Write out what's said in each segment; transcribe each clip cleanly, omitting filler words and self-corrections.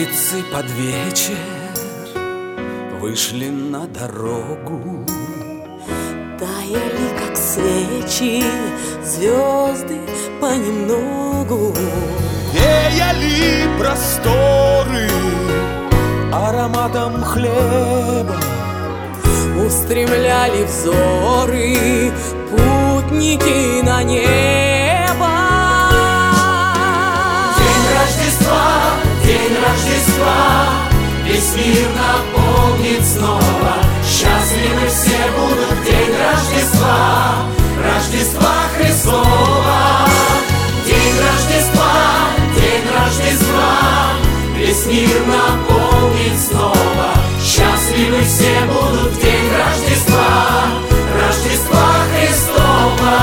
улицы под вечер вышли на дорогу. Таяли, как свечи, звезды понемногу. Веяли просторы ароматом хлеба. Устремляли взоры путники на небо. День Рождества, весь мир наполнит снова. Счастливы все будут в день Рождества, Рождества Христова. День Рождества, весь мир наполнит снова. Счастливы все будут в день Рождества, Рождества Христова.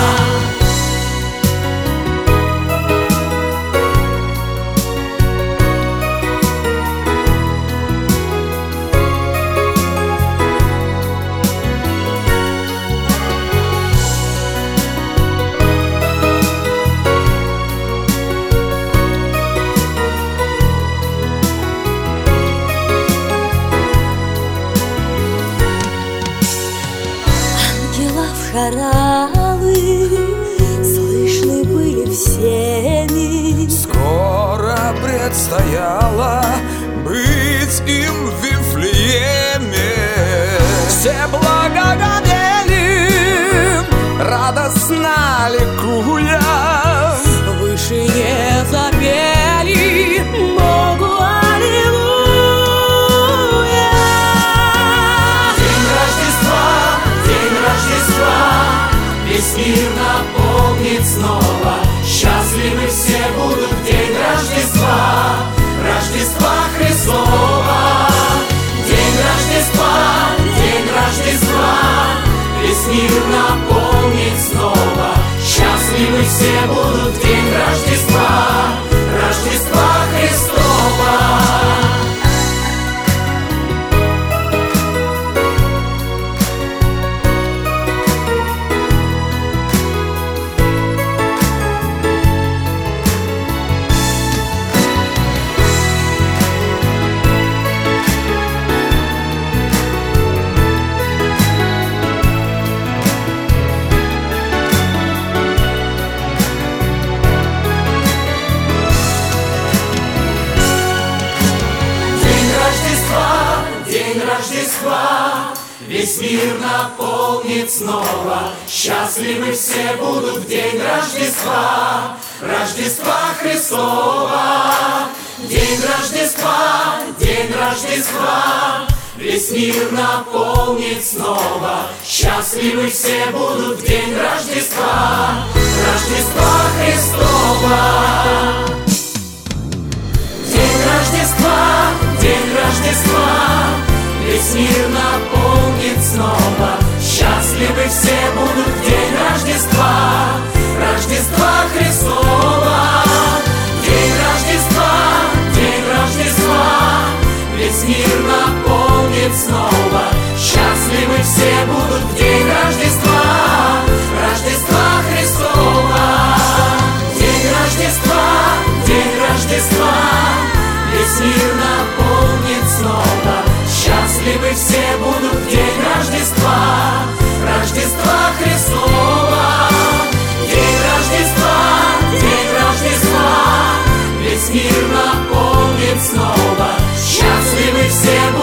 Хоралы слышны были всеми. Скоро предстояло быть им в Вифлееме. Все благоговели, радостно ликуя, В вышине запели Богу аллилуйя. День Рождества, весь мир наполнит снова. Счастливы все будут в день Рождества, Рождества Христова. День Рождества, весь мир наполнит снова. Счастливы все будут в день Рождества, Рождества Христова. День Рождества, весь мир наполнит снова. Счастливы все будут в день Рождества, Рождества Христова. День Рождества, весь мир наполнит снова. Счастливы все будут в день Рождества, Рождества Христова. День Рождества, весь мир наполнит снова. Счастливы все будут в день Рождества, Рождества Христова. День Рождества, весь мир наполнит снова. Счастливы все будут в день Рождества, Рождества Христова. День Рождества, весь мир наполнит снова. Счастливы все будут в день Рождества, Рождества Христова. День Рождества, весь мир наполнит снова. Счастливы все будут